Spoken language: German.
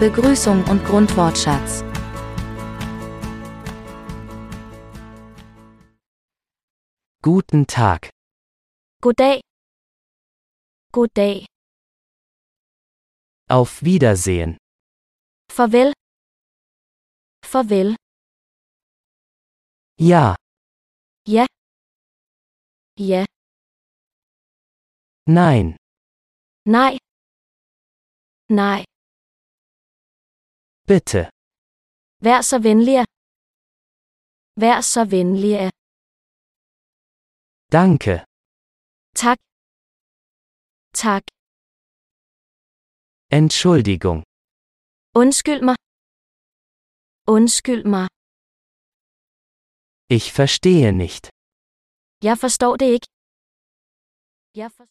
Begrüßung und Grundwortschatz. Guten Tag. Goddag. Goddag. Auf Wiedersehen. Farvel. Farvel. Ja, Ja. Ja. nein, Nej. Nej. bitte. Vær så venlig. Vær så venlig. Danke. Tak. Tak. Entschuldigung. Undskyld mig. Undskyld mig. Ich verstehe nicht. Jeg forstår det ikke. Jeg forstår